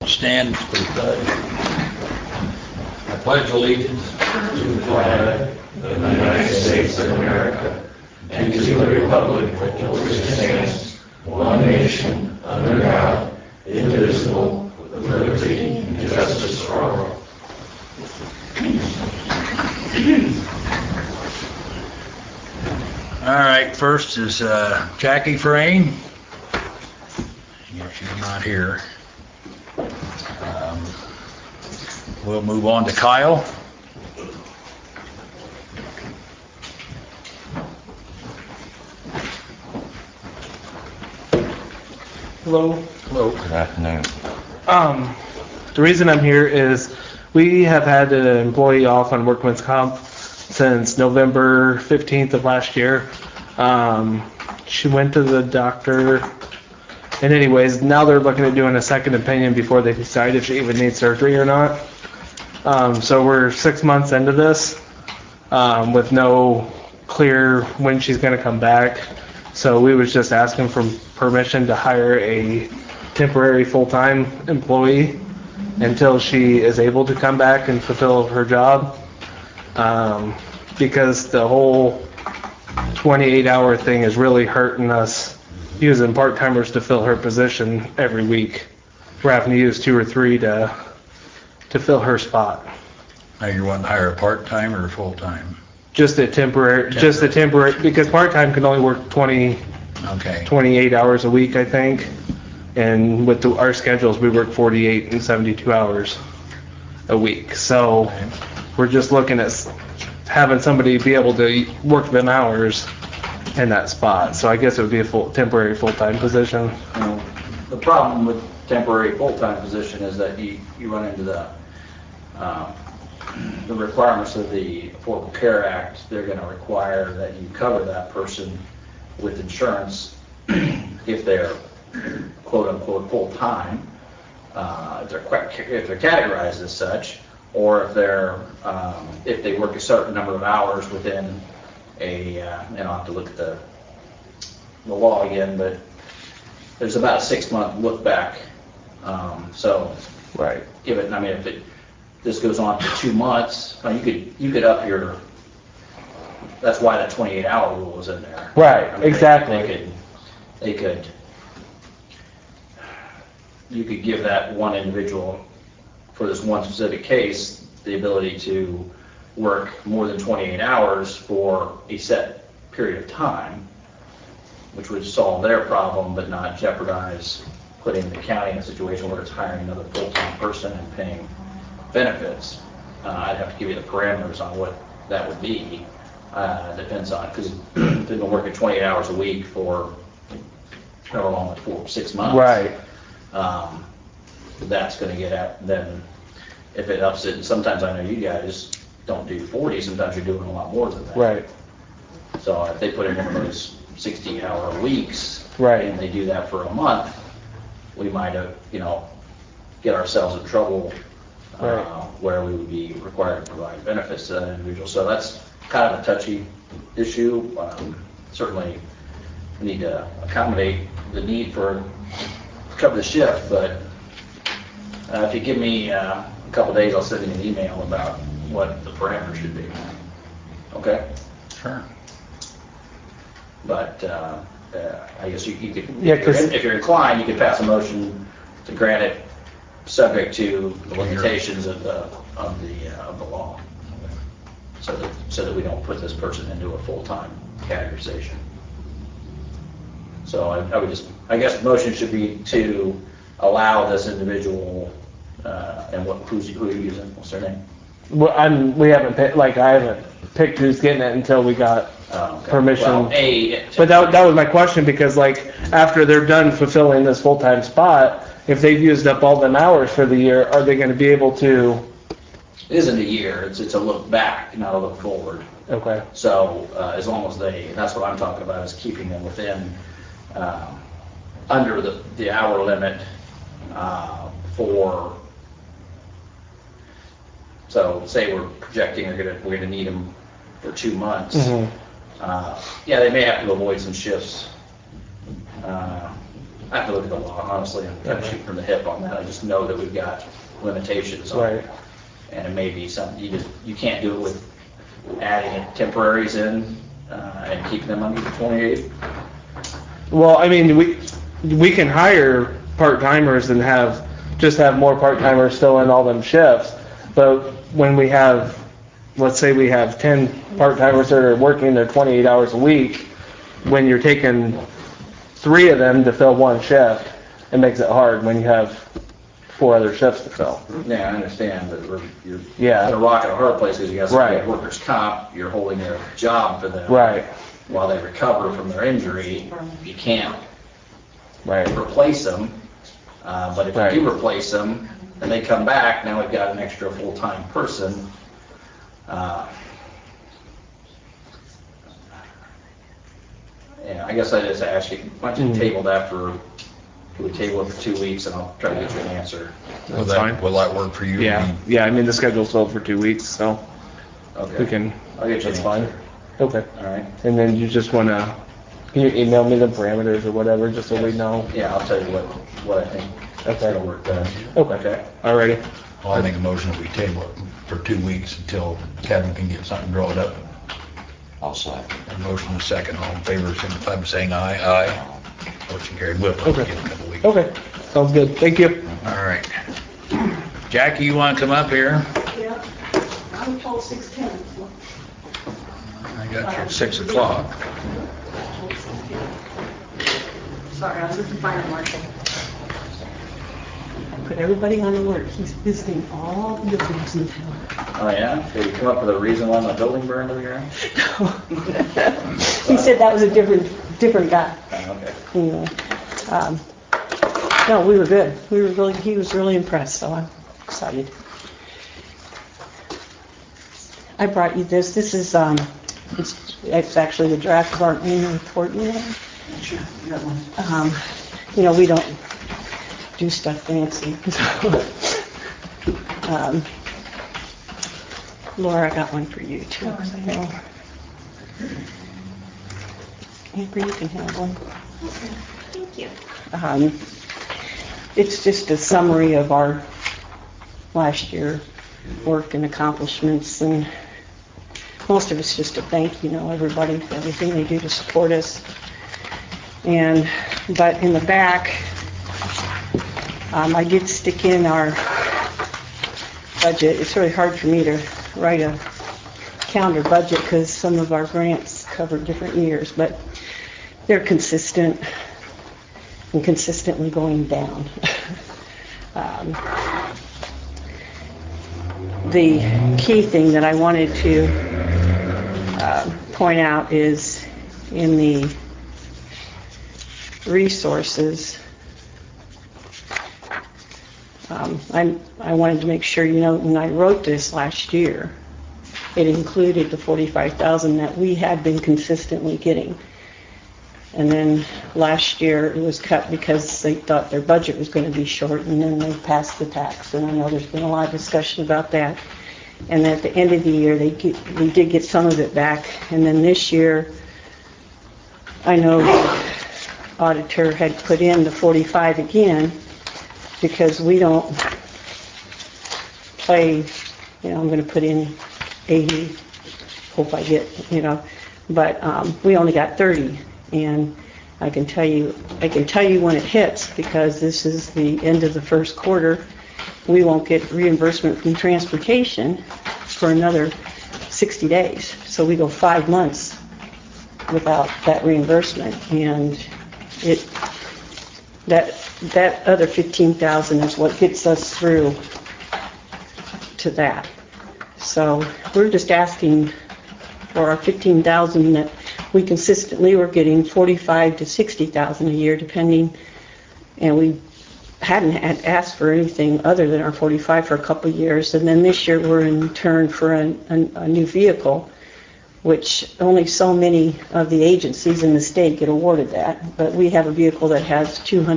stand for the pledge. I pledge allegiance to the flag of the United States of America and to the republic for which it stands, one nation, under God, indivisible, with liberty and justice for all. All right, first is Jackie Frayne. Yeah, she's not here. We'll move on to Kyle. Hello. Hello. Good afternoon. The reason I'm here is we have had an employee off on workman's comp since November 15th of last year. She went to the doctor, and anyways, now they're looking at doing a second opinion before they decide if she even needs surgery or not. So we're 6 months into this with no clear when she's going to come back. So we was just asking for permission to hire a temporary full-time employee until she is able to come back and fulfill her job. Because the whole 28-hour thing is really hurting us using part-timers to fill her position every week. We're having to use 2 or 3 to fill her spot. Now you want to hire a part-time or a full-time? Just a temporary, because part-time can only work 28 hours a week, I think. And with our schedules, we work 48 and 72 hours a week. So we're just looking at having somebody be able to work them hours in that spot. So I guess it would be a temporary full-time position. The problem with temporary full-time position is that you run into the requirements of the Affordable Care Act. They're going to require that you cover that person with insurance if they're quote-unquote full-time, if they're categorized as such, or if they work a certain number of hours within and I'll have to look at the law again, but there's about a 6-month look back. So right. If this goes on for 2 months, you could up your. That's why that 28-hour rule is in there. Right. Exactly. You could give that one individual for this one specific case the ability to work more than 28 hours for a set period of time, which would solve their problem but not jeopardize putting the county in a situation where it's hiring another full-time person and paying benefits. I'd have to give you the parameters on what that would be. Depends on, because if they've been working 28 hours a week for however long, 6 months. Right. That's going to get at, then if it ups it, and sometimes I know you guys don't do 40, sometimes you're doing a lot more than that. Right. So if they put in those 60-hour weeks, right, and they do that for a month, we might have, get ourselves in trouble right, where we would be required to provide benefits to that individual. So that's kind of a touchy issue. Certainly need to accommodate the need for cover the shift, but if you give me a couple days, I'll send you an email about what the parameters should be. Okay? Sure. But I guess you could, yeah, if you're inclined, you could pass a motion to grant it subject to the limitations of the law, so that we don't put this person into a full-time categorization. So I guess the motion should be to allow this individual, and who are you using? What's their name? Well, I haven't picked who's getting it until we got permission. Well, but that was my question, because after they're done fulfilling this full-time spot, if they've used up all them hours for the year, are they going to be able to? It isn't a year. It's a look back, not a look forward. Okay. So as long as that's what I'm talking about, is keeping them within under the hour limit for. So say we're projecting we're going to need them for 2 months. Mm-hmm. Yeah, they may have to avoid some shifts I have to look at the law, honestly, I'm kind of shooting from the hip on that. I just know that we've got limitations on it. Right. And it may be something, you can't do it with adding temporaries in and keeping them under the 28. Well, I mean, we can hire part-timers and have more part-timers still in all them shifts, but when we have, let's say we have 10 part-timers that are working their 28 hours a week, when you're taking 3 of them to fill one shift, it makes it hard when you have 4 other shifts to fill. Yeah, I understand, but you're Yeah. in a rock and a hard place because you got Right. workers' comp, you're holding their job for them. Right. While they recover from their injury, you can't Right. replace them. But if Right. you do replace them, and they come back, now we've got an extra full-time person. Yeah, I guess I just ask you, why don't you table that we table it for 2 weeks and I'll try to get you an answer. That's fine. Will that work for you? Yeah. Yeah. I mean, the schedule's filled for 2 weeks, so Okay. we can. I'll get you an That's fine. answer. Okay. All right. And then you just wanna, can you email me the parameters or whatever, just so we know? Yeah, I'll tell you what I think is Okay. gonna work best. Okay. Alrighty. Well, I make a motion that we table it for 2 weeks until Kevin can get something drawn up. I'll second. A motion and a second. All in favor, signify by saying aye. Aye. Motion carried. We'll Okay. give it a couple weeks. Okay. Sounds good. Thank you. All right. Jackie, you want to come up here? Yeah, I'm told 6:10. I got you at 6 o'clock. Sorry, I was with the fire marshal. I put everybody on alert. He's visiting all the buildings in town. Oh, yeah? Did you come up with a reason why my building burned to the ground? He said that was a different guy. Oh, okay. Anyway, no, we were good. He was really impressed, so I'm excited. I brought you this. This is, it's actually the draft of our annual report, you know. We don't do stuff fancy. Laura, I got one for you too. Amber, you can have one. Thank you. It's just a summary of our last year work and accomplishments, and most of it's just a thank you, everybody for everything they do to support us. But in the back, I did stick in our budget. It's really hard for me to write a calendar budget because some of our grants cover different years, but they're consistent and consistently going down. The key thing that I wanted to point out is in the resources. I wanted to make sure, when I wrote this last year, it included the $45,000 that we had been consistently getting. And then last year it was cut because they thought their budget was going to be short, and then they passed the tax. And I know there's been a lot of discussion about that. And at the end of the year, we did get some of it back. And then this year, I know the auditor had put in the 45 again because we don't play. I'm going to put in 80. Hope I get, but we only got 30. And I can tell you when it hits, because this is the end of the first quarter. We won't get reimbursement from transportation for another 60 days. So we go 5 months without that reimbursement, and that other $15,000 is what gets us through to that. So we're just asking for our $15,000 that we consistently were getting $45,000 to $60,000 a year, depending, and we hadn't asked for anything other than our 45 for a couple of years. And then this year we're in turn for a new vehicle, which only so many of the agencies in the state get awarded that. But we have a vehicle that has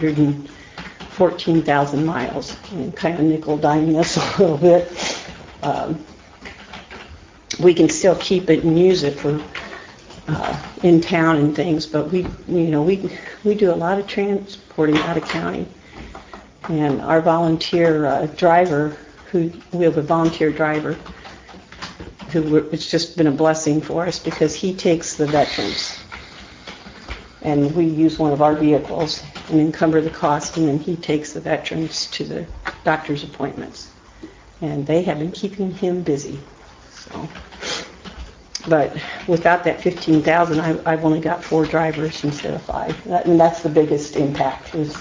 214,000 miles, and kind of nickel-diming us a little bit. We can still keep it and use it for in town and things, but we do a lot of transporting out of county. And our volunteer driver, we have a volunteer driver it's just been a blessing for us because he takes the veterans. And we use one of our vehicles and encumber the cost, and then he takes the veterans to the doctor's appointments. And they have been keeping him busy. So, but without that $15,000, I've only got 4 drivers instead of 5. And that's the biggest impact is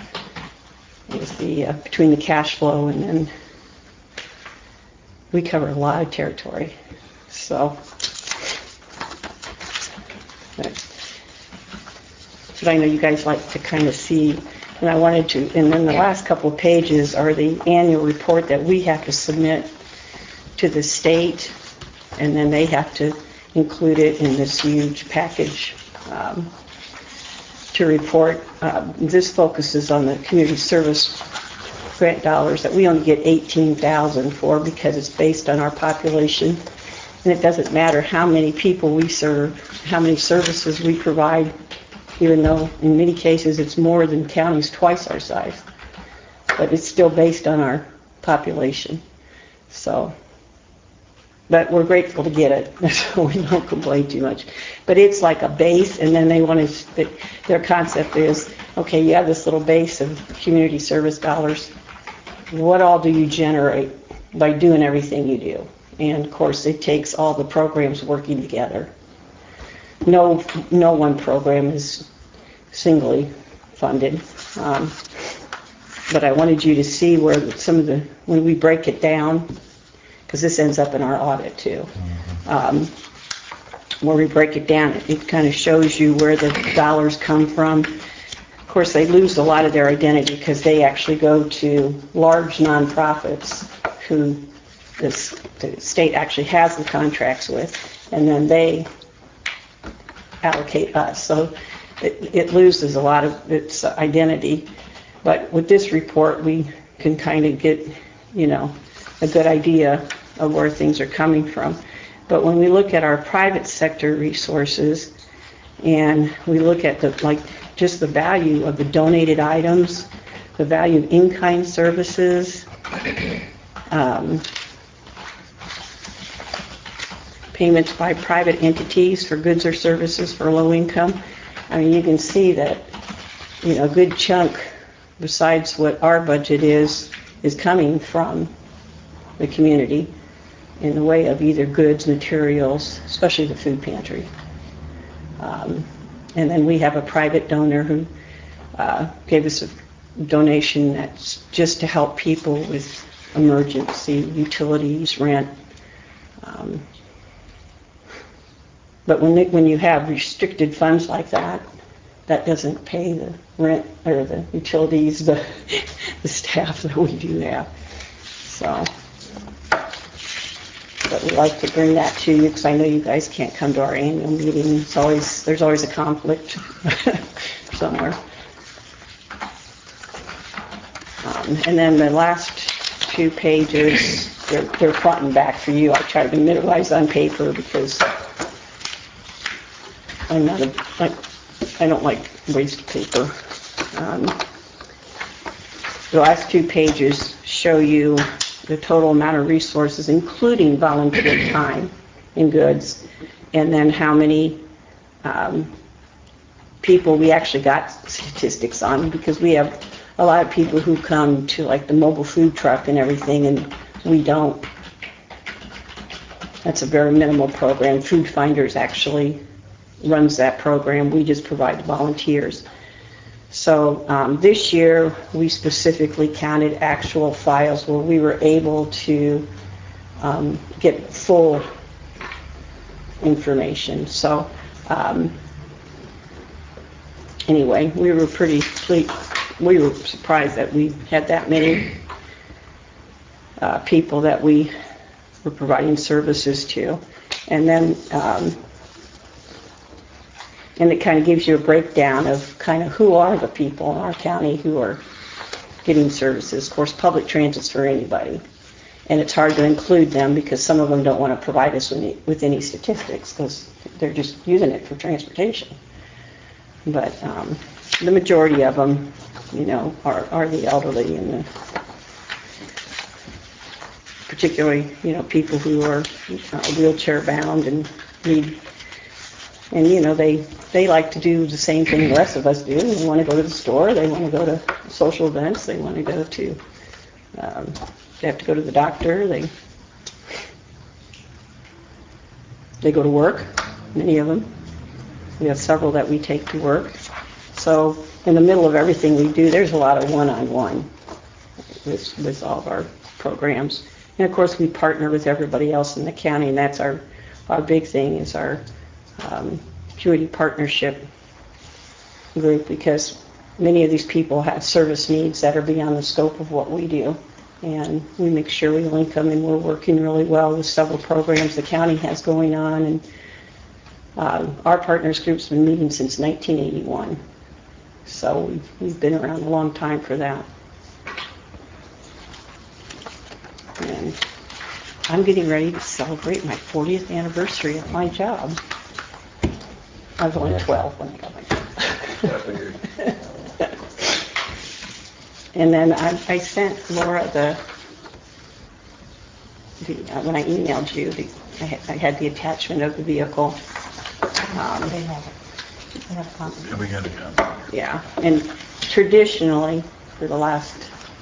the between the cash flow, and then we cover a lot of territory. So, but I know you guys like to kind of see, and I wanted to, and then the last couple of pages are the annual report that we have to submit to the state, and then they have to include it in this huge package to report. This focuses on the community service grant dollars that we only get $18,000 for because it's based on our population, and it doesn't matter how many people we serve, how many services we provide, even though in many cases it's more than counties twice our size, but it's still based on our population. So, but we're grateful to get it, so we don't complain too much. But it's like a base, and then they want to, their concept is, okay, you have this little base of community service dollars. What all do you generate by doing everything you do? And of course, it takes all the programs working together. No one program is singly funded. But I wanted you to see where when we break it down, because this ends up in our audit too. Where we break it down, it kind of shows you where the dollars come from. Of course, they lose a lot of their identity because they actually go to large nonprofits who the state actually has the contracts with, and then they allocate us. So it loses a lot of its identity. But with this report, we can kind of get, a good idea of where things are coming from. But when we look at our private sector resources, and we look at just the value of the donated items, the value of in-kind services, payments by private entities for goods or services for low income, I mean, you can see that, a good chunk, besides what our budget is coming from the community in the way of either goods, materials, especially the food pantry. And then we have a private donor who gave us a donation that's just to help people with emergency utilities, rent. But when you have restricted funds like that, that doesn't pay the rent or the utilities, the staff that we do have. So, but we like to bring that to you because I know you guys can't come to our annual meeting. There's always a conflict somewhere. And then the last 2 pages, they're front and back for you. I try to minimize on paper because I don't like waste paper. The last 2 pages show you the total amount of resources, including volunteer time in goods, and then how many people we actually got statistics on, because we have a lot of people who come to like the mobile food truck and everything, and we don't. That's a very minimal program. Food Finders actually runs that program. We just provide the volunteers. So this year we specifically counted actual files where we were able to get full information. So anyway, we were surprised that we had that many people that we were providing services to. And then and it kind of gives you a breakdown of kind of who are the people in our county who are getting services. Of course, public transit's for anybody. And it's hard to include them because some of them don't want to provide us with any statistics because they're just using it for transportation. But the majority of them, you know, are the elderly and the, particularly, you know, people who are wheelchair bound and need, and you know, they like to do the same thing the rest of us do. They want to go to the store, they want to go to social events, they want to go to, they have to go to the doctor, they go to work, many of them. We have several that we take to work. So in the middle of everything we do, there's a lot of one-on-one with all of our programs. And of course, we partner with everybody else in the county, and that's our big thing is our Acuity Partnership group, because many of these people have service needs that are beyond the scope of what we do. And we make sure we link them, and we're working really well with several programs the county has going on. And our partners group's been meeting since 1981. So we've been around a long time for that. And I'm getting ready to celebrate my 40th anniversary of my job. I was only 12 when I got my job. And then I sent Laura when I emailed you, I had the attachment of the vehicle. We got it done. Yeah, and traditionally, for the last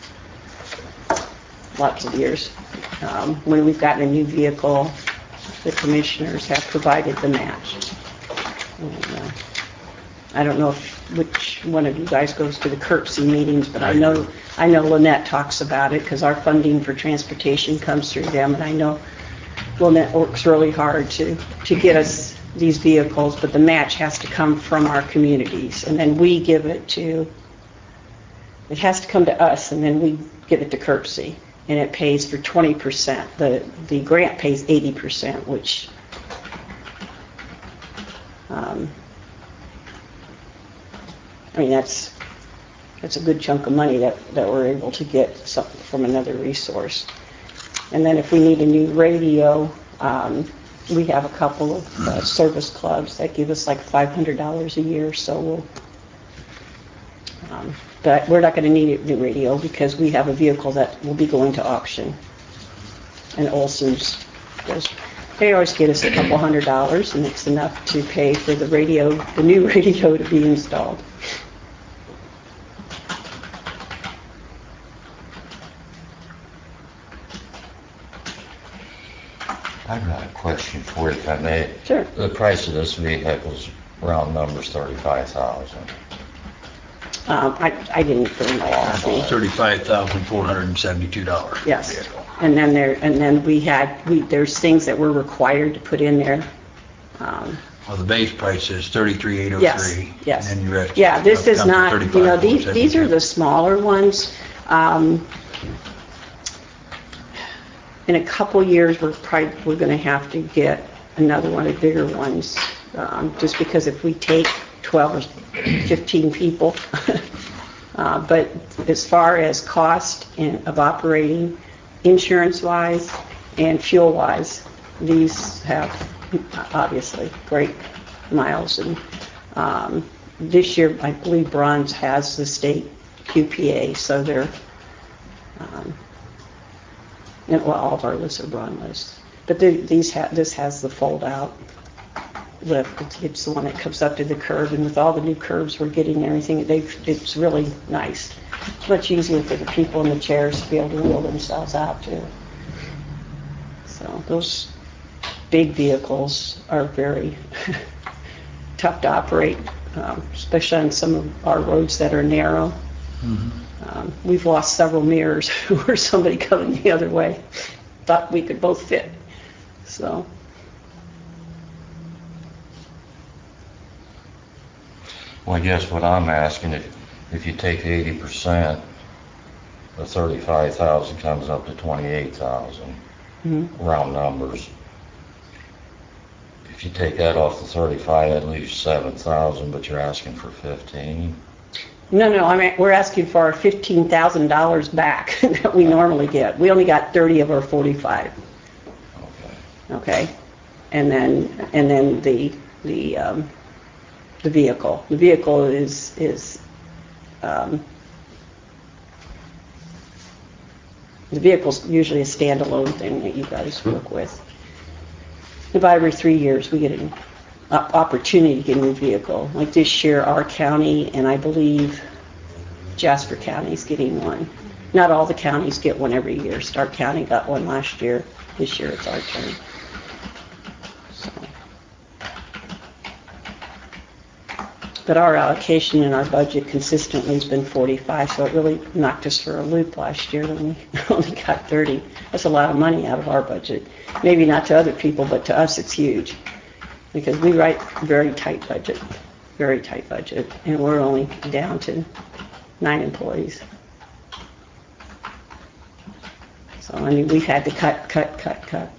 lots of years, when we've gotten a new vehicle, the commissioners have provided the match. And, I don't know which one of you guys goes to the CURPC meetings, but I know Lynette talks about it because our funding for transportation comes through them, and I know Lynette works really hard to get us these vehicles, but the match has to come from our communities, and then we give it has to come to us, and then we give it to CURPC, and it pays for 20%. The grant pays 80%, which I mean, that's a good chunk of money that we're able to get from another resource. And then if we need a new radio, we have a couple of service clubs that give us like $500 a year. So but we're not going to need a new radio because we have a vehicle that will be going to auction. And Olson's they always get us a couple $100, and it's enough to pay for the new radio to be installed. I've got a question for you, if I may. Sure. The price of this vehicle's round numbers $35,000. I didn't bring my copy. $35,472. Yes. And then there's things that we're required to put in there. Well, the base price is $33,803. Yes. And then your rest. Yeah, this is comes to not, you know, these are the smaller ones. In a couple years, we're going to have to get another one of the bigger ones, just because if we take 12 or 15 people. But as far as cost of operating, insurance-wise and fuel-wise, these have obviously great miles. And this year, I believe Bronze has the state QPA, so they're all of our lists are Bronze lists. But this has the fold-out lift. It's the one that comes up to the curb, and with all the new curbs we're getting and everything, it's really nice. It's much easier for the people in the chairs to be able to wheel themselves out too. So those big vehicles are very tough to operate, especially on some of our roads that are narrow. Mm-hmm. We've lost several mirrors where somebody coming the other way thought we could both fit. So. Well, I guess what I'm asking, if you take 80%, the 35,000 comes up to 28,000, round numbers. If you take that off the 35, that leaves 7,000, but you're asking for 15. No, I mean, we're asking for our $15,000 back that we normally get. We only got 30 of our 45. Okay? And then the vehicle. The vehicle is the vehicle's usually a standalone thing that you guys work with. About every 3 years, we get an opportunity to get a new vehicle. Like this year, our county and I believe Jasper County's getting one. Not all the counties get one every year. Stark County got one last year. This year, it's our turn. So. But our allocation in our budget consistently has been 45, so it really knocked us for a loop last year when we only got 30. That's a lot of money out of our budget. Maybe not to other people, but to us it's huge. Because we write very tight budget, and we're only down to 9 employees. So, I mean, we've had to cut.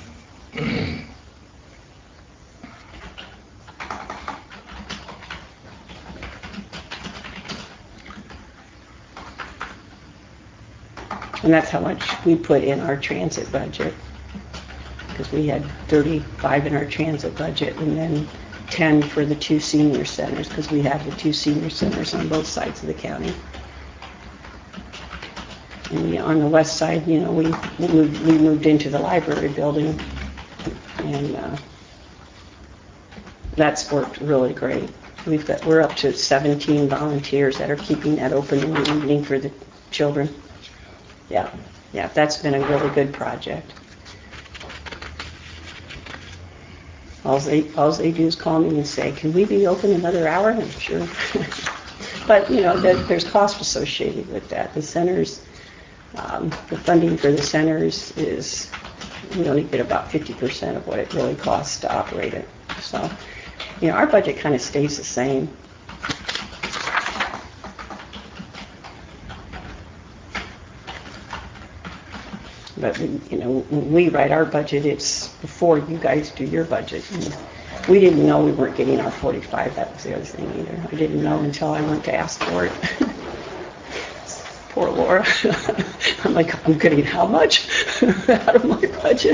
And that's how much we put in our transit budget. Because we had 35 in our transit budget and then 10 for the 2 senior centers because we have the 2 senior centers on both sides of the county. And on the west side, we moved into the library building, and that's worked really great. We're up to 17 volunteers that are keeping that open in the evening for the children. Yeah, that's been a really good project. All they do is call me and say, "Can we be open another hour?" I'm sure. But there's cost associated with that. The centers, the funding for the centers is we only get about 50% of what it really costs to operate it. So, our budget kind of stays the same. But, when we write our budget, it's before you guys do your budget. And we didn't know we weren't getting our 45. That was the other thing either. I didn't know until I went to ask for it. Poor Laura. I'm like, I'm getting how much out of my budget?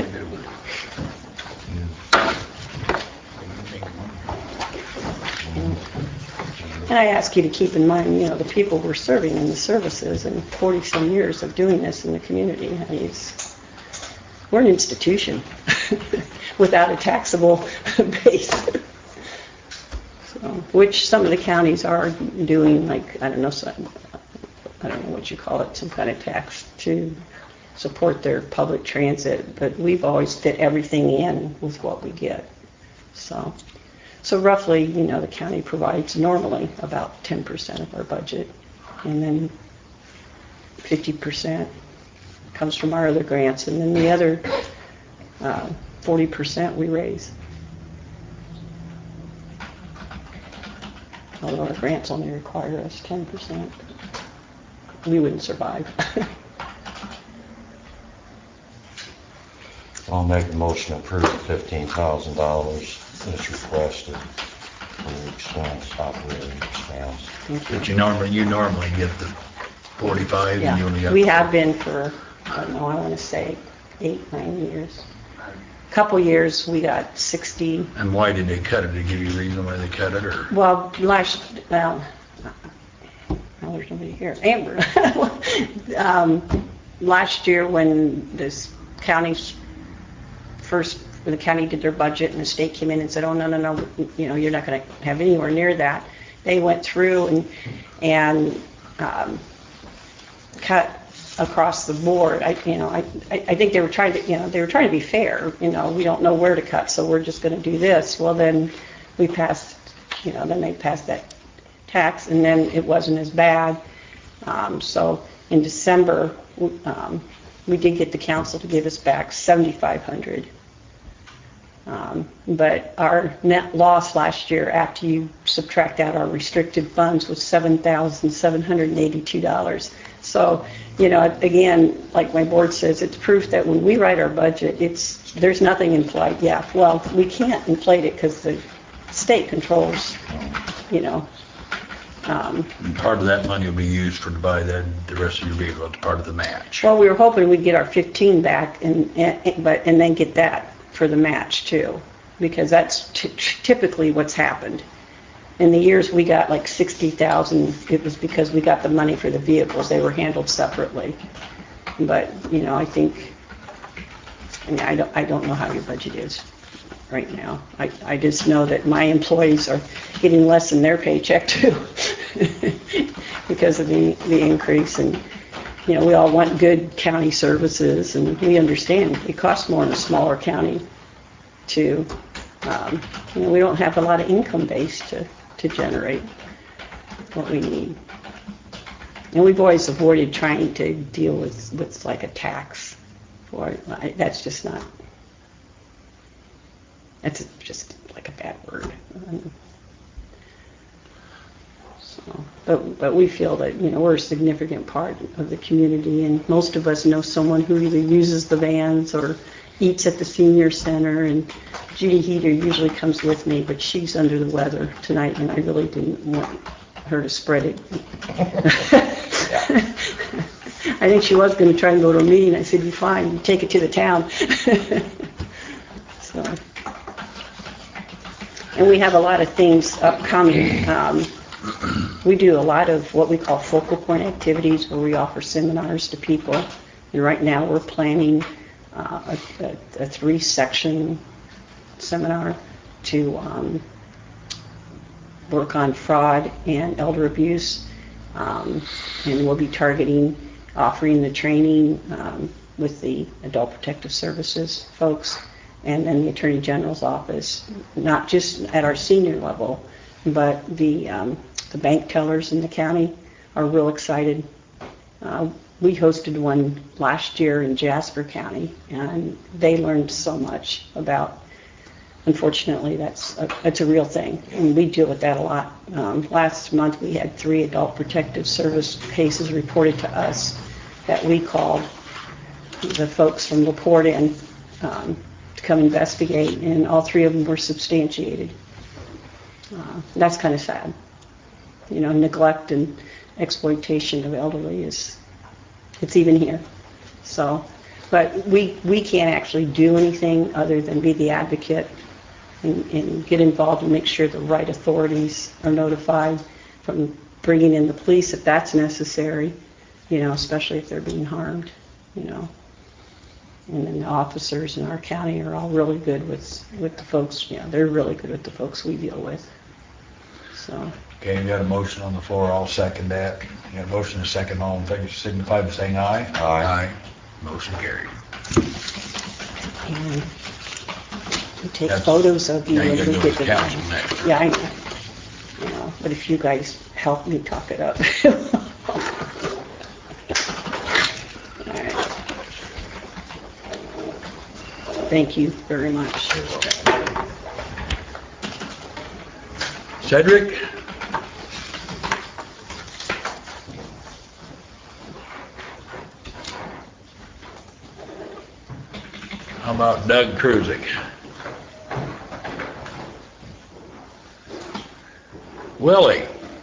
And I ask you to keep in mind, the people we're serving in the services and 40-some years of doing this in the community. I mean, we're an institution without a taxable base. So, which some of the counties are doing, like, I don't know what you call it, some kind of tax to support their public transit. But we've always fit everything in with what we get. So roughly, the county provides normally about 10% of our budget, and then 50% comes from our other grants, and then the other 40% we raise. Although our grants only require us 10%, we wouldn't survive. I'll make a motion to approve the $15,000 as requested for operating expense. But you normally get the 45 and you only got... We have been for, I want to say 8-9 years. A couple years we got 60. And why did they cut it? Did they give you a reason why they cut it, or? Well, there's nobody here. Amber. Last year when this county's when the county did their budget and the state came in and said, "Oh, no, you're not going to have anywhere near that." They went through and cut across the board. I think they were trying to be fair. We don't know where to cut, so we're just going to do this. Well, then we passed. Then they passed that tax, and then it wasn't as bad. So in December, we did get the council to give us back $7,500. But our net loss last year, after you subtract out our restricted funds, was $7,782. So, again, like my board says, it's proof that when we write our budget, there's nothing in flight. Yeah, well, we can't inflate it because the state controls, And part of that money will be used to buy the rest of your vehicle. It's part of the match. Well, we were hoping we'd get our 15 back and then get that for the match too, because that's typically what's happened. In the years we got like 60,000, it was because we got the money for the vehicles. They were handled separately. But, I don't know how your budget is right now. I just know that my employees are getting less in their paycheck too because of the increase. And, we all want good county services, and we understand it costs more in a smaller county to, we don't have a lot of income base to generate what we need. And we've always avoided trying to deal with like a tax for it. That's just like a bad word. But we feel that, we're a significant part of the community, and most of us know someone who either uses the vans or eats at the senior center. And Judy Heater usually comes with me, but she's under the weather tonight, and I really didn't want her to spread it. I think she was going to try and go to a meeting. I said, "You're fine. You take it to the town." So, and we have a lot of things upcoming. We do a lot of what we call focal point activities, where we offer seminars to people. And right now we're planning a 3-section seminar to work on fraud and elder abuse. And we'll be targeting offering the training with the Adult Protective Services folks and then the Attorney General's office, not just at our senior level, but the bank tellers in the county are real excited. We hosted one last year in Jasper County, and they learned so much about, unfortunately, that's a real thing, and we deal with that a lot. Last month we had 3 Adult Protective Service cases reported to us that we called the folks from LaPorte in to come investigate, and all 3 of them were substantiated. That's kind of sad. Neglect and exploitation of elderly it's even here. So, but we can't actually do anything other than be the advocate and get involved and make sure the right authorities are notified, from bringing in the police if that's necessary, especially if they're being harmed, And then the officers in our county are all really good with the folks, they're really good with the folks we deal with. So. Okay, you got a motion on the floor. I'll second that. You got a motion and a second. All in favor signify by saying aye. Aye. Motion carried. And we take photos of you Now and you gotta we go get to the council next. Yeah, I know. But if you guys help me talk it up. All right. Thank you very much. Cedric? How about Doug Kruzik? Willie?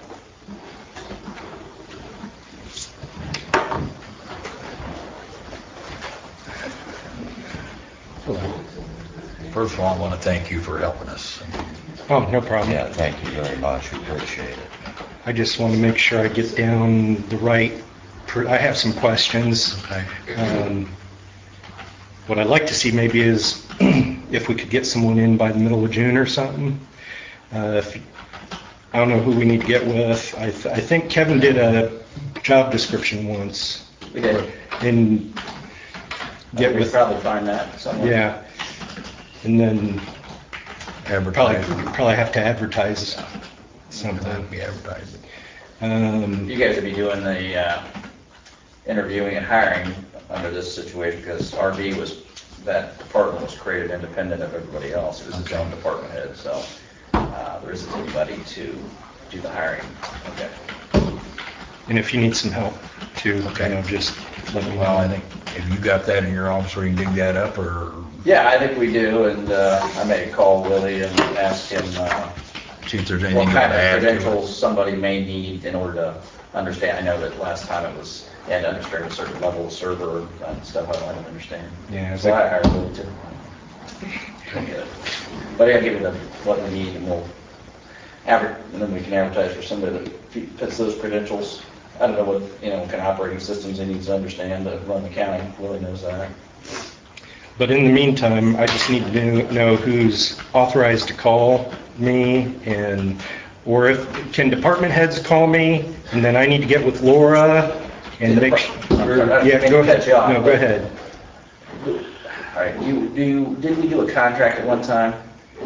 First of all, I want to thank you for helping us. Oh, no problem. Yeah, thank you very much. We appreciate it. I just want to make sure I get down the right, I have some questions. Okay. What I'd like to see maybe is if we could get someone in by the middle of June or something. I don't know who we need to get with. I think Kevin did a job description once. We did. And get We could with, probably find that somewhere. yeah. And then Advertise. probably have to advertise That'd something. be advertising. You guys would be doing the interviewing and hiring under this situation, because RD that department was created independent of everybody else. It was its own department head, so there isn't anybody to do the hiring. Okay. And if you need some help too, Okay. just let me know. Well, I think, have you got that in your office where you can dig that up, or? Yeah, I think we do, and I may call Willie and ask him see if there's anything what you gotta kind of add to it. credentials somebody may need in order to understand. I know that last time it was, you had to understand a certain level of server and stuff I don't understand. Yeah, So I hired Lou too. But yeah, give me what we need and and then we can advertise for somebody that fits those credentials. I don't know what, kind of operating systems he needs to understand to run the county. Willie knows that. But in the meantime, I just need to know who's authorized to call me or can department heads call me, and then I need to get with Laura and make sure. Yeah, go ahead. No, go ahead. All right, did we do a contract at one time?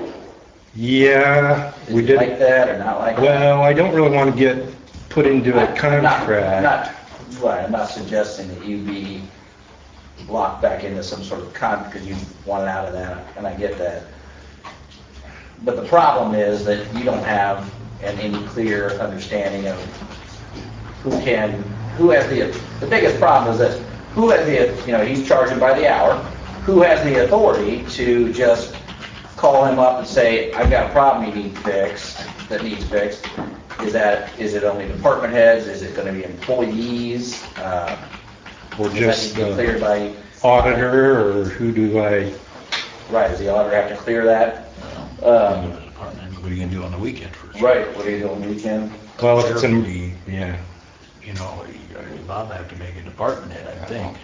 Yeah, we Did you did. like that or not like that? Well, I don't really want to get put into a contract. I'm not suggesting that you be locked back into some sort of contract because you wanted out of that, and I get that. But the problem is that you don't have any clear understanding of who has the biggest problem is that who has he's charging by the hour, who has the authority to just call him up and say, I've got a problem that needs fixed. Is it only department heads? Is it going to be employees? Or just the cleared by auditor, or who do I? Right, does the auditor have to clear that? What are you gonna do on the weekend first? Right, what do you do on the weekend? Well, it's yeah. Bob have to make a department head, I think.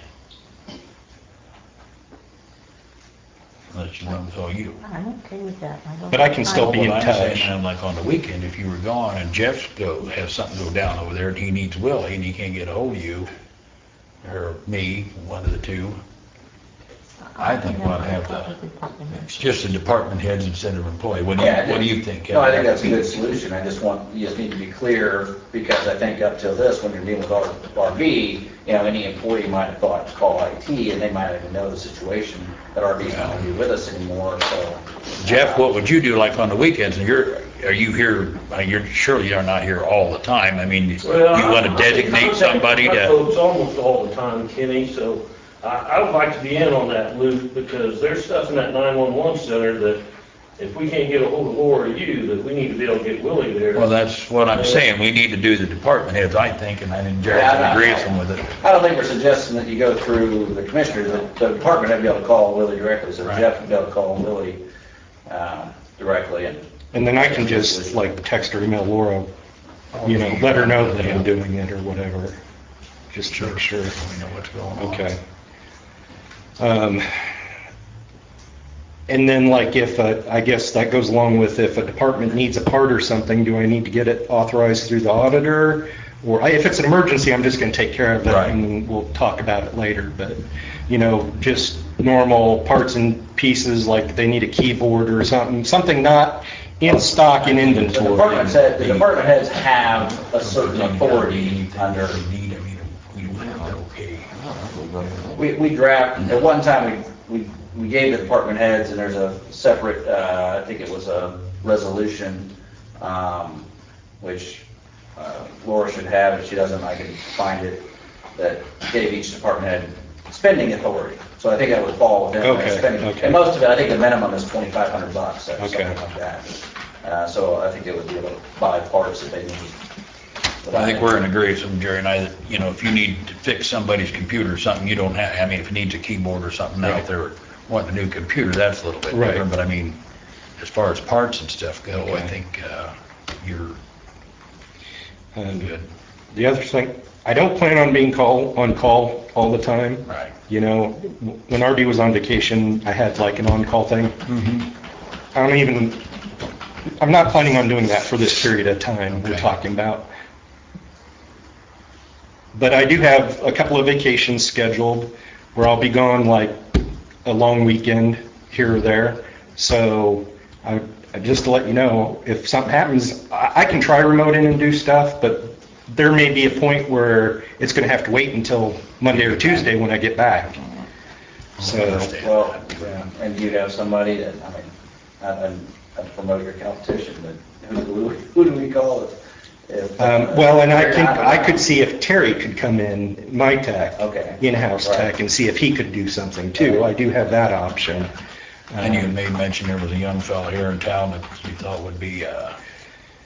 Unless you run with all you. I'm okay with that. But I can still be in Well, I'm touch. saying, like on the weekend, if you were gone and Jeff has something go down over there and he needs Willie and he can't get a hold of you, or me, one of the two, I think we ought to have just the department heads instead of employee. What do you think, Kevin? No, I think that's a good solution. You just need to be clear, because I think up till this, when you're dealing with RV, any employee might have thought to call IT, and they might not even know the situation, that RV's not going to be with us anymore, so. Jeff, what would you do like on the weekends? And are you here, surely you're not here all the time. I mean, you want to designate somebody I to? folks almost all the time, Kenny, so I would like to be in on that loop, because there's stuff in that 911 center that if we can't get a hold of Laura or you, that we need to be able to get Willie there. Well, that's what I'm saying. We need to do the department heads, I think, and I think Jared agrees with it. I don't think we're suggesting that you go through the commissioners. The department would be able to call Willie directly, so Right. Jeff would be able to call Willie directly. And then I can just text or email Laura, let her know that I'm doing it or whatever, just to make sure. We know what's going on. Okay. And then if I guess that goes along with if a department needs a part or something, do I need to get it authorized through the auditor? Or if it's an emergency, I'm just going to take care of it Right. and we'll talk about it later. But, just normal parts and pieces, like they need a keyboard or something not in stock in inventory. The department heads have a certain authority under. We draft, at one time, we gave the department heads, and there's a separate, I think it was a resolution, which Laura should have. If she doesn't, I can find it, that gave each department head spending authority. So I think that would fall within Okay, spending. okay. And most of it, I think the minimum is $2,500, or something Okay. like that. So I think they would be able to buy parts that they need. I think we're in agreement with Jerry and I that, if you need to fix somebody's computer or something, you don't have, if it needs a keyboard or something, now if they're wanting a new computer, that's a little bit Right. different. But as far as parts and stuff go, I think you're good. The other thing, I don't plan on being on call all the time. Right. When Artie was on vacation, I had an on-call thing. I'm not planning on doing that for this period of time we're Okay. talking about. But I do have a couple of vacations scheduled where I'll be gone a long weekend here or there. So just to let you know, if something happens, I can try remote in and do stuff, but there may be a point where it's going to have to wait until Monday or Tuesday when I get back. So, Well, yeah, and you have somebody that, I'd promote your competition, but who do we call it? and I could see if Terry could come in, my tech, Okay. in-house Right. tech, and see if he could do something too. I do have that option. And you made mention there was a young fella here in town that you thought would be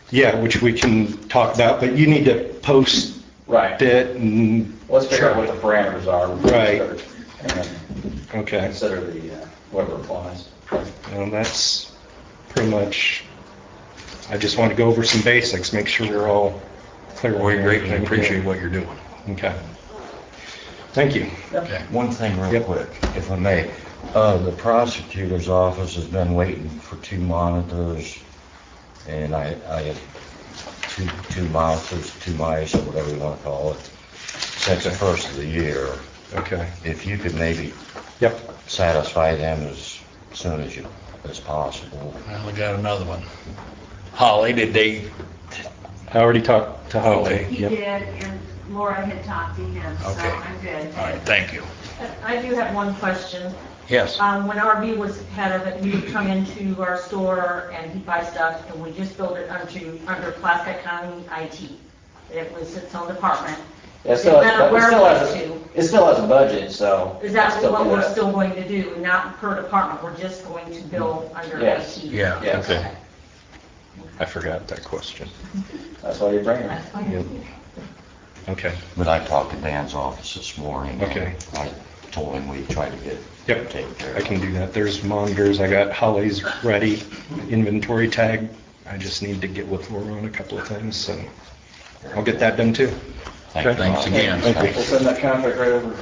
Yeah, which we can talk about, but you need to post Right. it and. Let's figure out what the parameters are. Right. And then Okay. consider the, whatever applies. Well, that's pretty much, I just want to go over some basics, make sure we're all clear. Well, we greatly appreciate what you're doing. Okay. Thank you. Okay. One thing real Yep. quick, if I may. The prosecutor's office has been waiting for 2 monitors, and I have two monitors, 2 mice, or whatever you want to call it, since the first of the year. Okay. If you could maybe Yep. satisfy them as soon as possible. Well, we got another one. Holly, did they, I already talked to Holly. He Yep. did, and Laura had talked to him, so Okay. I'm good. all right, thank you. I do have one question. Yes. When RB was head of it, he would come into our store and he'd buy stuff, and we just built it under Plaskett County IT. It was its own department. It still Is that where has, it was it still has a budget, so. Is that still what do we're that. still going to do, not per department? We're just going to bill under Yes. IT? Yeah. Yes. Okay. I forgot that question. That's why you're bringing it. That's fine. Yep. Okay. But I talked to Dan's office this morning. and Okay. I told him we'd try to get Yep. it taken care of. I can do that. There's monitors. I got Holly's ready, inventory tag. I just need to get with Laura on a couple of things, so I'll get that done too. Thank you. Thanks again. Thank you. We'll send that contract right over.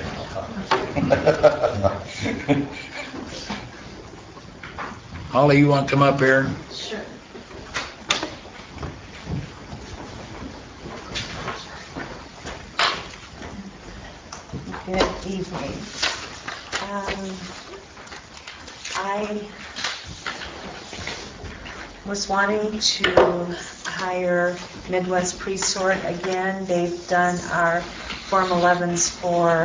Okay. Holly, you want to come up here? Sure. Good evening. I was wanting to hire Midwest Presort again. They've done our Form 11s for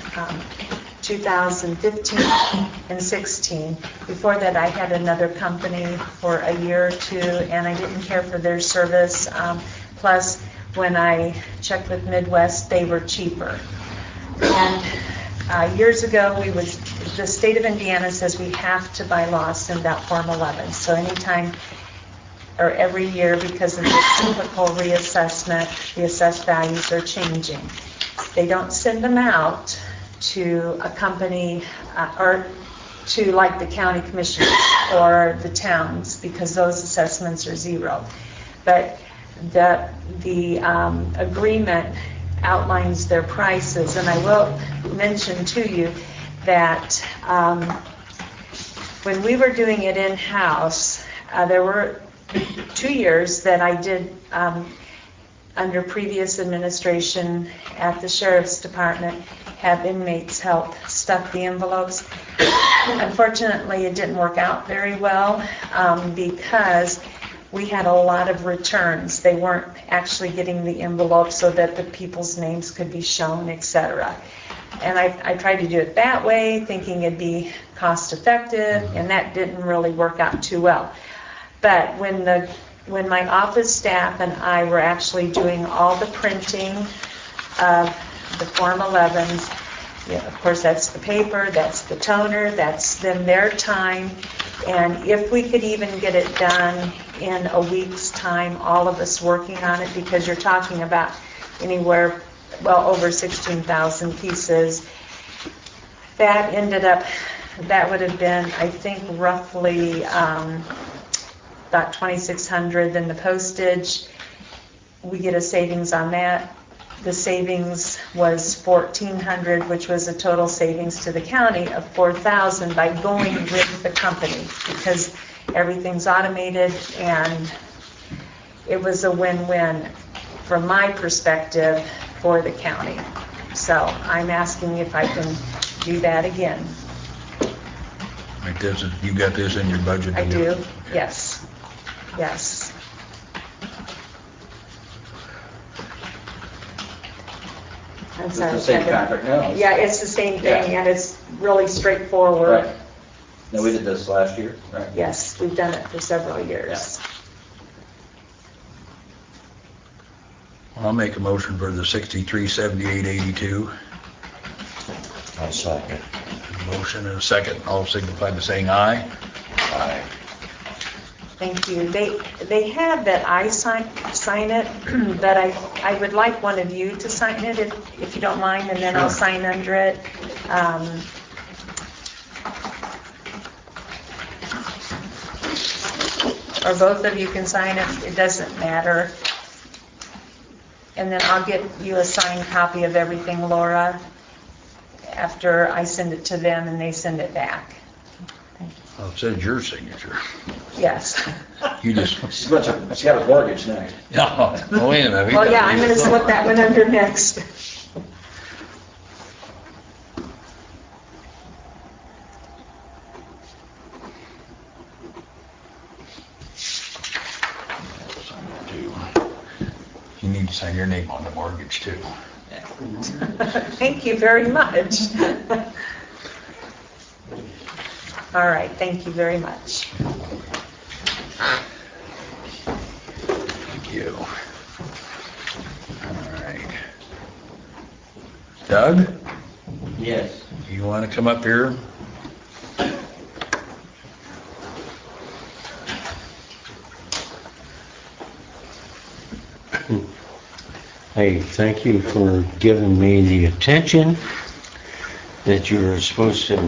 2015 and 16. Before that, I had another company for a year or two, and I didn't care for their service. Plus, when I checked with Midwest, they were cheaper. And years ago, the state of Indiana says we have to, by law, send out Form 11. So anytime or every year, because of the typical reassessment, the assessed values are changing. They don't send them out to a company or to like the county commissioners or the towns, because those assessments are zero. But the agreement outlines their prices, and I will mention to you that when we were doing it in-house, there were 2 years that I did under previous administration at the sheriff's department, have inmates help stuff the envelopes. Unfortunately, it didn't work out very well because we had a lot of returns. They weren't actually getting the envelopes so that the people's names could be shown, etc. And I tried to do it that way, thinking it'd be cost effective, and that didn't really work out too well. But when my office staff and I were actually doing all the printing of the Form 11s, yeah, of course that's the paper, that's the toner, that's then their time, and if we could even get it done in a week's time, all of us working on it, because you're talking about anywhere, well, over 16,000 pieces, that would have been, I think, roughly about $2,600. Then the postage, we get a savings on that. The savings was $1,400, which was a total savings to the county of $4,000 by going with the company, because everything's automated, and it was a win-win from my perspective for the county. So I'm asking if I can do that again. Like this, you got this in your budget? I to do, Okay. yes, yes. I'm sorry, It's the same Kevin. contract now. Yeah, it's the same thing, Yeah. and it's really straightforward. Right. No, we did this last year, right? Yes, we've done it for several years. I'll make a motion for the 637882. I second. Motion and a second. All signify by saying aye. Aye. Thank you. They have that I sign it, but I would like one of you to sign it if you don't mind, and then I'll sign under it. Or both of you can sign it, it doesn't matter. And then I'll get you a signed copy of everything, Laura, after I send it to them and they send it back. Well, it says your signature. Yes. You just, She's got a mortgage next. no, wait a minute. Oh, yeah, I'm going to slip that one under next. You need to sign your name on the mortgage too. Thank you very much. All right, thank you very much. Thank you. All right. Doug, Yes. you want to come up here? Hey, thank you for giving me the attention that you were supposed to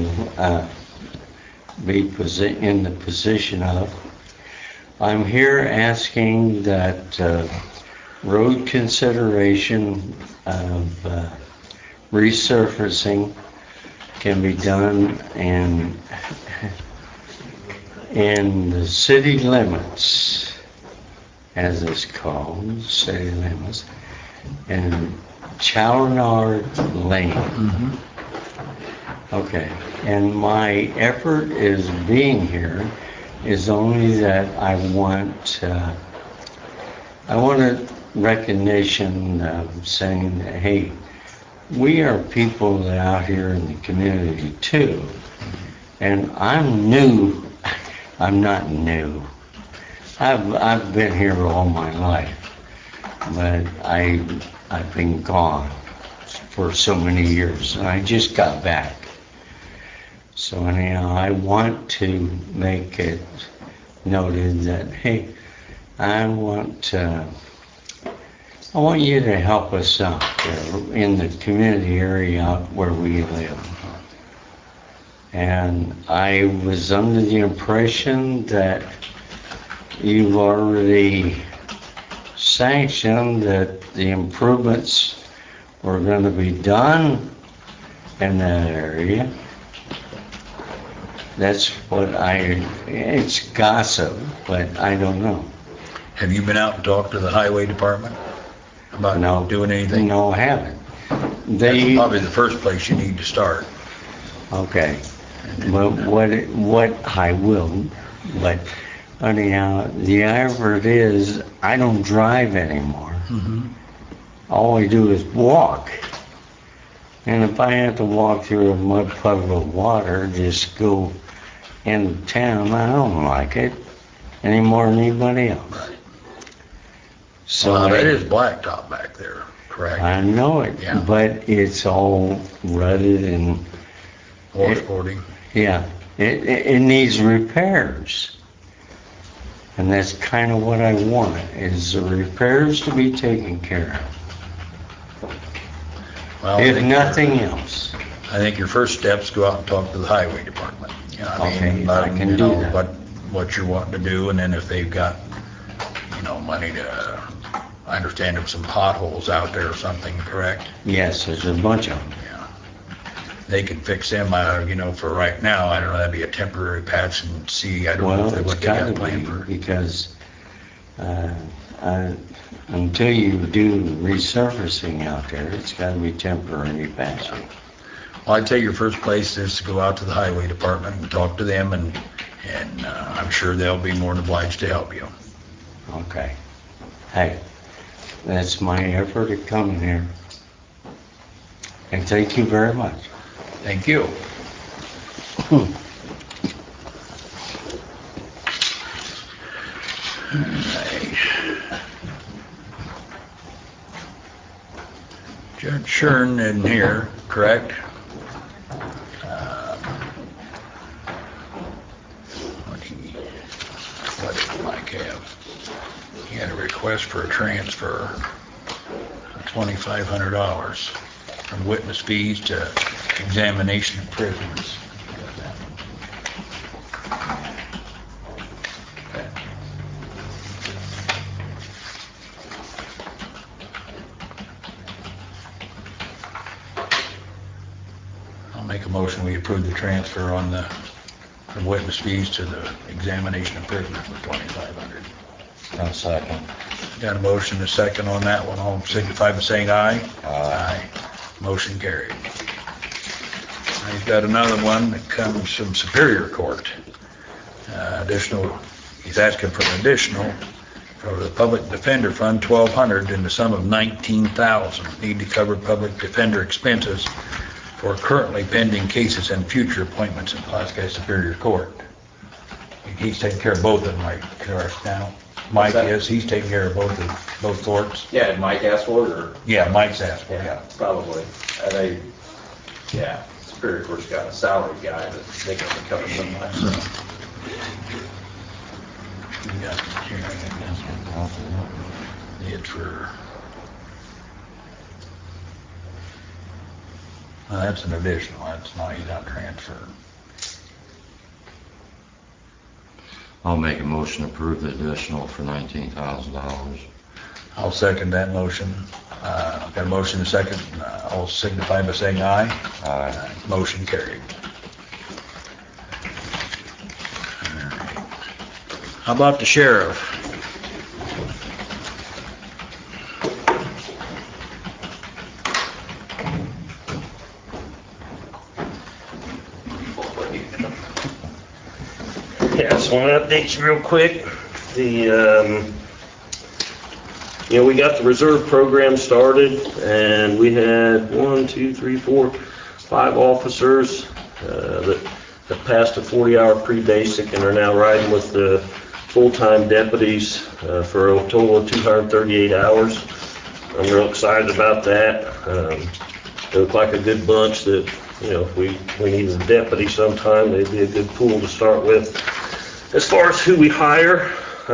be in the position of. I'm here asking that road consideration of resurfacing can be done in the city limits, as it's called, city limits, and Chalonar Lane. Okay, and my effort is being here is only that I want a recognition of saying that, hey, we are people out here in the community too. And I'm new. I'm not new. I've been here all my life, but I've been gone for so many years, and I just got back. So anyhow, I want to make it noted that, hey, I want you to help us out there in the community area out where we live. And I was under the impression that you've already sanctioned that the improvements were going to be done in that area. That's what it's gossip, but I don't know. Have you been out and talked to the highway department about doing anything? No, I haven't. That's probably the first place you need to start. Okay. But what I will, but anyhow, the effort is I don't drive anymore. All I do is walk. And if I have to walk through a mud puddle of water, just go into town, I don't like it any more than anybody else. Right. So Well, that is blacktop back there, correct? I know it, Yeah. but it's all rutted and Washboarding. yeah, it needs repairs. And that's kind of what I want, is the repairs to be taken care of. Well, I If think nothing else. I think your first steps go out and talk to the highway department. You know, Okay, let I them, can you do know, that. what you're wanting to do, and then if they've got, money to, I understand there's some potholes out there or something, correct? Yes, there's a bunch of them. Yeah. They can fix them, for right now. I don't know, that'd be a temporary patch and see, I don't know Well, it's what they got got to planned be, for. because until you do resurfacing out there, it's got to be temporary patching. Well, I'd say your first place is to go out to the highway department and talk to them, and I'm sure they'll be more than obliged to help you. Okay. Hey, that's my effort at coming here. And thank you very much. Thank you. Alright. Judge Shern in here, correct? What Kev. He had a request for a transfer of $2,500 from witness fees to examination of prisoners. Got that one. Okay. I'll make a motion, we approve the transfer on the, from witness fees to the examination of prisoners for $2,500. I'll second. Got a motion and a second on that one. All signify by saying aye. Aye. Motion carried. Now you've got another one that comes from Superior Court. Additional, he's asking for an additional for the Public Defender Fund, $1,200 in the sum of $19,000. Need to cover public defender expenses for currently pending cases and future appointments in Pulaski Superior Court. He's taking care of both of them, right, correct now? Mike is, he's taking care of both courts? Yeah, did Mike ask for it, or? Yeah, Mike's asked for it, yeah. Probably. Superior Court's got a salary guy, but they can only cover so much, so. You got it here, I guess. It's for, that's an additional, that's not, he's not transferring. I'll make a motion to approve the additional for $19,000. I'll second that motion. Got a motion and a second. All signify by saying aye. Aye. Motion carried. All right. How about the sheriff? Yeah, so I'm gonna update you real quick. We got the reserve program started, and we had 5 officers that have passed a 40-hour pre-basic and are now riding with the full-time deputies for a total of 238 hours. I'm real excited about that. They look like a good bunch that, if we need a deputy sometime, they'd be a good pool to start with. As far as who we hire,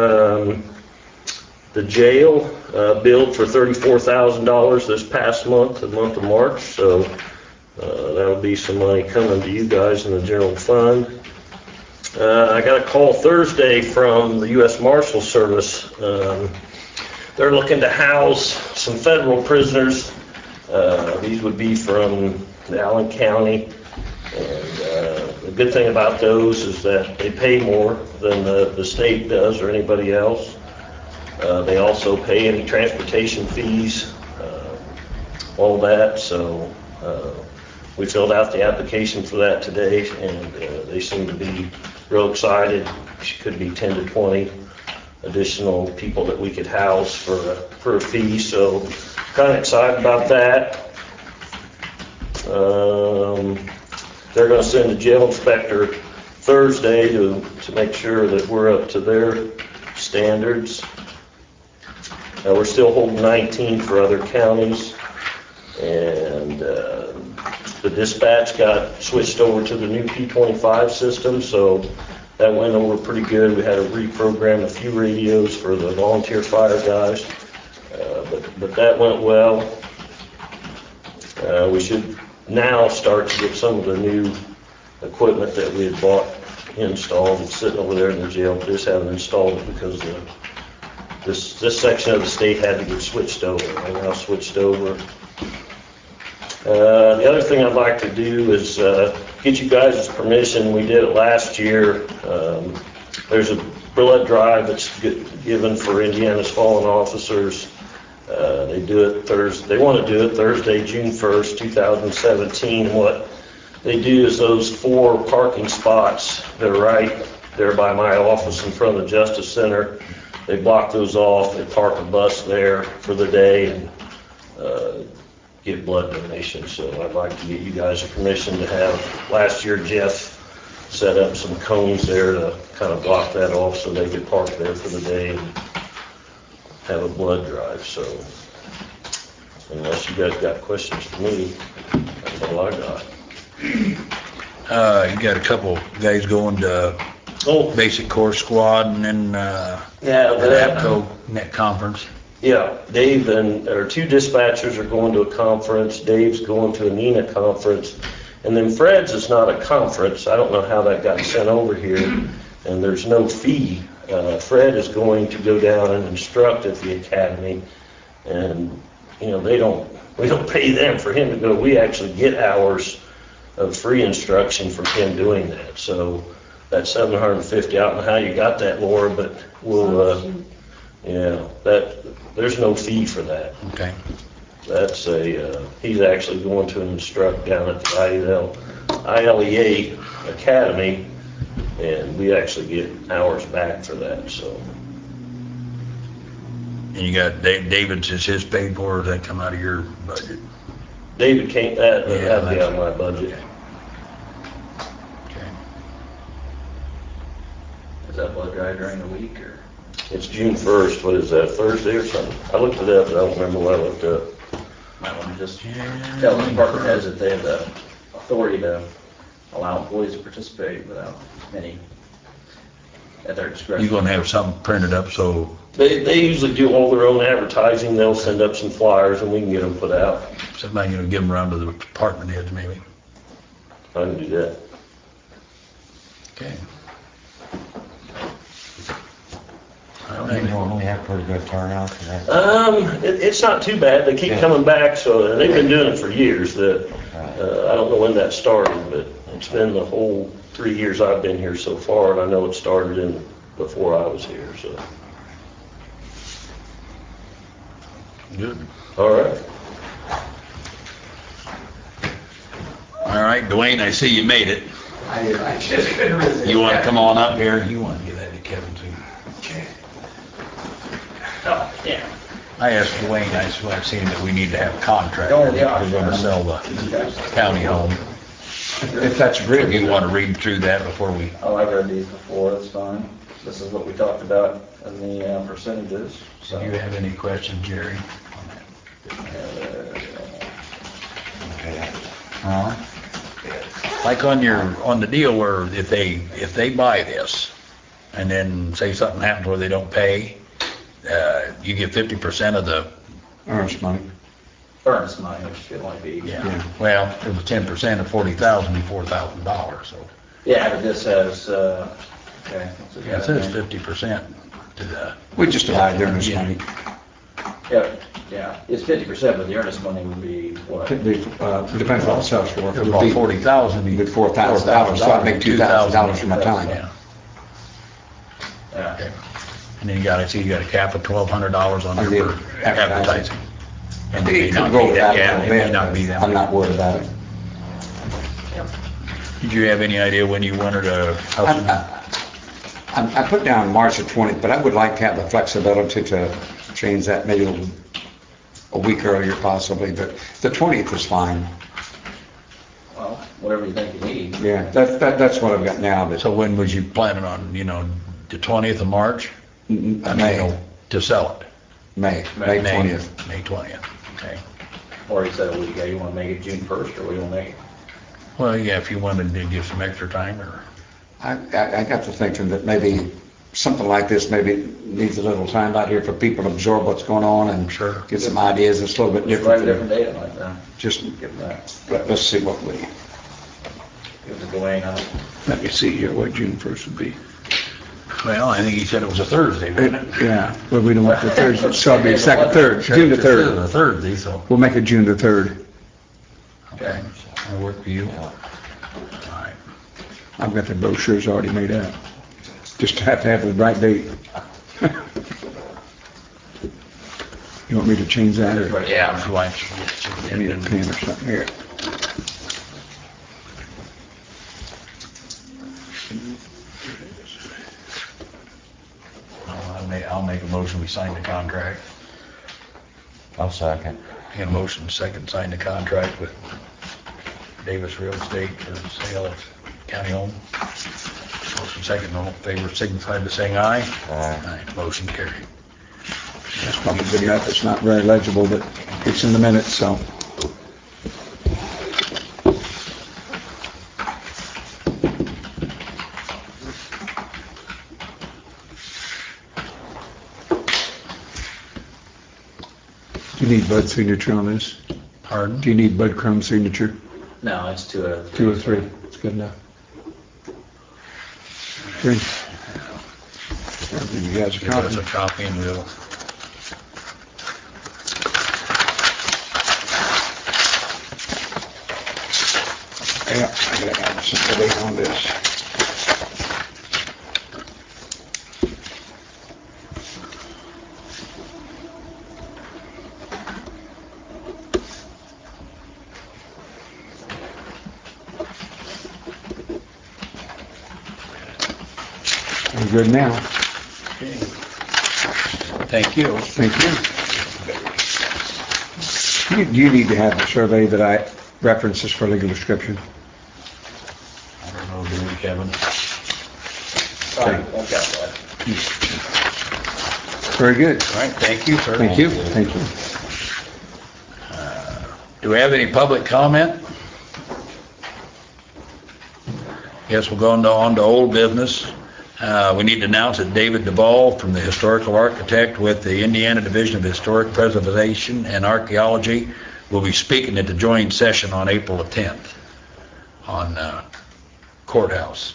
the jail billed for $34,000 this past month, the month of March, so that'll be some money coming to you guys in the general fund. I got a call Thursday from the U.S. Marshal Service. They're looking to house some federal prisoners. These would be from Allen County. And the good thing about those is that they pay more than the state does or anybody else. They also pay any transportation fees, all that. So we filled out the application for that today, and they seem to be real excited. Could be 10 to 20 additional people that we could house for a fee. So kind of excited about that. They're going to send a jail inspector Thursday to make sure that we're up to their standards. We're still holding 19 for other counties, and the dispatch got switched over to the new P25 system, so that went over pretty good. We had to reprogram a few radios for the volunteer fire guys, but that went well. We should now start to get some of the new equipment that we had bought installed. It's sitting over there in the jail. Just haven't installed it because this section of the state had to get switched over. I now switched over. The other thing I'd like to do is get you guys' permission. We did it last year. There's a blood drive that's given for Indiana's fallen officers. They do it Thursday. They want to do it Thursday, June 1st, 2017. And what they do is those 4 parking spots that are right there by my office in front of the Justice Center. They block those off. They park a bus there for the day and get blood donations. So I'd like to get you guys permission to have. Last year, Jeff set up some cones there to kind of block that off so they could park there for the day and have a blood drive. So unless you guys got questions for me, that's all I got. You got a couple guys going to Oh. basic course squad and then, Yeah, the APCO net conference. Yeah, Dave our 2 dispatchers are going to a conference, Dave's going to a NENA conference, and then Fred's is not a conference. I don't know how that got sent over here, and there's no fee. Fred is going to go down and instruct at the academy, and, you know, we don't pay them for him to go. We actually get hours of free instruction from him doing that. So that's $750. I don't know how you got that, Laura, but we'll, there's no fee for that. Okay. That's he's actually going to instruct down at the ILEA Academy, and we actually get hours back for that, so. And you got David's, is his paid for, or does that come out of your budget? David can't, that'd be Yeah, out of my budget. Okay. Is that blood drive during the week, or? It's June 1st, what is that, Thursday or something? I looked it up, but I don't remember what I looked up. Might want to just tell the department heads that they have the authority to allow employees to participate without any, at their discretion. You gonna have something printed up, so They usually do all their own advertising, they'll send up some flyers and we can get them put out. somebody, give them around to the department heads maybe? I can do that. Okay. We normally have pretty good turnout for that. It's not too bad, they keep coming back, so, and they've been doing it for years. I don't know when that started, but it's been the whole 3 years I've been here so far, and I know it started before I was here, so. Good. All right. All right, Dwayne, I see you made it. I just couldn't resist. You wanna come on up here? You wanna give that to Kevin too? Oh, yeah. I asked Dwayne, I've seen that we need to have a contract. Oh, yeah. We're gonna sell the county home. If that's If written. you wanna read through that before we, Oh, I've read these before, that's fine. This is what we talked about in the percentages, so. do you have any questions, Jerry? Like on the deal where if they buy this, and then say something happens where they don't pay, you get 50% of the, Earnest money. Earnest money, which should only be. yeah, well, it was 10% of 40,000, be $4,000, so. Yeah, but this has, okay. so It says 50% to the, We just divide the earnest Yeah. money. Yeah, it's 50%, but the earnest money would be what? Could be, depends on what it sells for. it was about 40,000. Be $4,000, so I'd make $2,000 for my time. Yeah. Yeah. Okay. And then you got a cap of $1,200 on On there the for advertising. advertising. And it may It not could go be with that, that a yeah, little it may bit. not be that. I'm not worried about it. Did you have any idea when you wanted to? I put down March the 20th, but I would like to have the flexibility to change that maybe a week earlier possibly, but the 20th is fine. Well, whatever you think you need. Yeah, that's what I've got now, but So when was you planning on, the 20th of March? May To sell it? May 20th. May 20th, okay. Or you said a week ago, you want to make it June 1st, or what do you want to make it? Well, yeah, if you wanted to give some extra time, or, I got to thinking that maybe something like this maybe needs a little time out here for people to absorb what's going on and Sure. get some ideas. It's a little bit Just write different. a different date like that. Just Give them that. let's see what we. Give it to Dwayne, Let me see here what June 1st would be. well, I think he said it was a Thursday, wasn't it? Yeah, well, we don't want the Thursday, so it'll be the second, third, June the It says 3rd. a Thursday, so. We'll make it June the 3rd. Okay. That'll work for you? All right. I've got the brochures already made out. Just have to have the right date. You want me to change that or Yeah, if you want. I need a pen or something here? I'll make a motion, we sign the contract. I'll second. And motion second, sign the contract with Davis Real Estate for the sale of county home. Motion second, all in favor, signify by saying aye. Aye. Motion carried. That's probably good enough. It's not very legible, but it's in the minutes, so. Do you need Bud's signature on this? Pardon? Do you need Bud Crumb's signature? No, it's 2 out of 3. 2 or 3, it's good enough. Okay. I'll give you guys a Give us a copy. copy and we'll, Yeah, I gotta have somebody on this. We're good now. thank you. Thank you. Do you need to have the survey that I referenced this for legal description? I don't know, do we, Kevin? I've got that. Very good. All right, thank you, sir. Thank you. Thank you. Do we have any public comment? Yes, we'll go on to old business. We need to announce that David Duvall from the Historical Architect with the Indiana Division of Historic Preservation and Archaeology will be speaking at the joint session on April the 10th on Courthouse.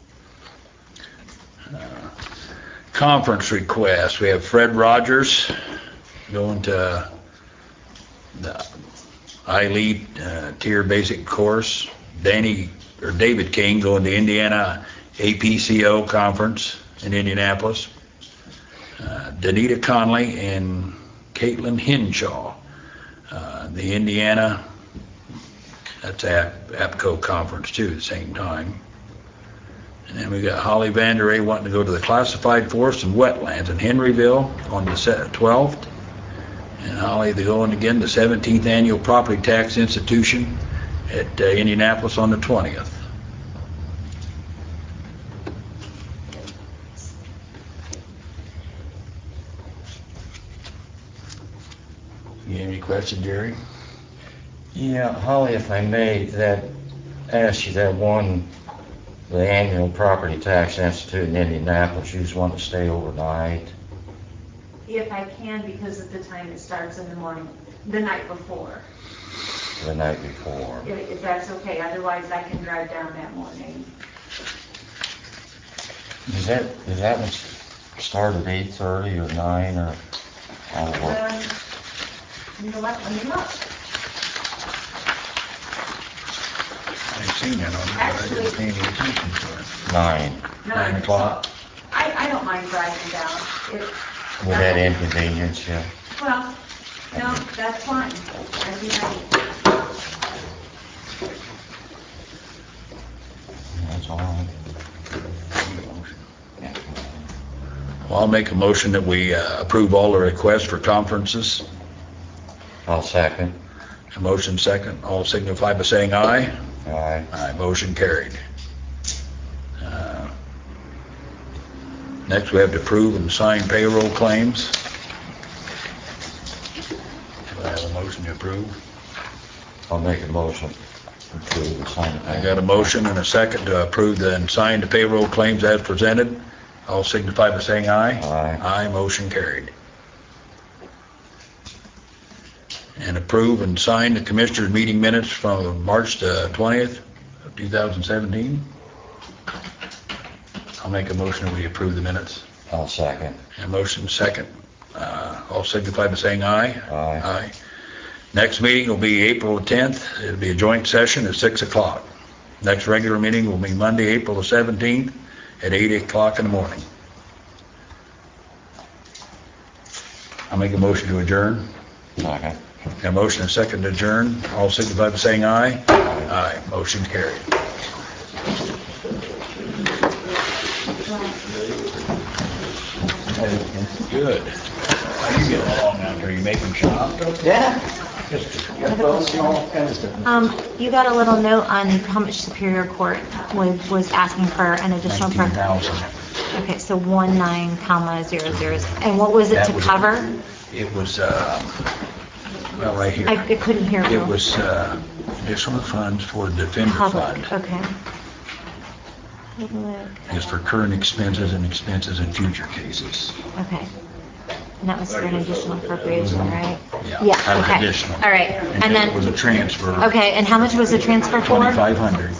Conference request. We have Fred Rogers going to the I-Lead Tier Basic Course. David King going to Indiana APCO Conference in Indianapolis. Danita Conley and Caitlin Henshaw, the Indiana, that's APCO Conference too at the same time. And then we got Holly Vander A wanting to go to the Classified Forests and Wetlands in Henryville on the 12th. And Holly, they're going again the 17th Annual Property Tax Institution at Indianapolis on the 20th. You have any questions, Jerry? Yeah, Holly, if I may, ask you that one, the annual Property Tax Institute in Indianapolis, you just want to stay overnight? If I can, because of the time it starts in the morning, the night before. The night before. If that's okay, otherwise I can drive down that morning. Does that one start at 8:30 or 9 or how it work? You know what, let me look. I ain't seen that on there, but I didn't pay any attention to it. 9. 9 o'clock? I don't mind driving down. Would that inconvenience you? Well, no, that's fine. I'd be ready. That's all right. Well, I'll make a motion that we approve all the requests for conferences. I'll second. A motion second. All signify by saying aye. Aye. Aye, motion carried. Next, we have to approve and sign payroll claims. Do I have a motion to approve? I'll make a motion to approve and sign it. I got a motion and a second to approve and sign the payroll claims as presented. All signify by saying aye. Aye. Aye, motion carried. And approve and sign the Commissioners' meeting minutes from March the 20th of 2017. I'll make a motion that we approve the minutes. I'll second. A motion second. All signify by saying aye. Aye. Aye. Next meeting will be April the 10th. It'll be a joint session at 6 o'clock. Next regular meeting will be Monday, April the 17th at 8 o'clock in the morning. I'll make a motion to adjourn. Second. A motion and second to adjourn. All signify by saying aye. Aye. Motion carried. Good. How you getting along out there? You making shop? You got a little note on how much Superior Court was asking for an additional. 19,000. Okay, so 19,000. And what was it That to was- cover? It was, well, right here. I couldn't hear you. It was additional funds for the Defender Public, Fund. okay. Public, It's for current expenses and expenses in future cases. okay. And that was for an additional appropriation, right? Yeah, That was okay. additional. All right, and It was a then, transfer. okay, and how much was the transfer for? 2,500.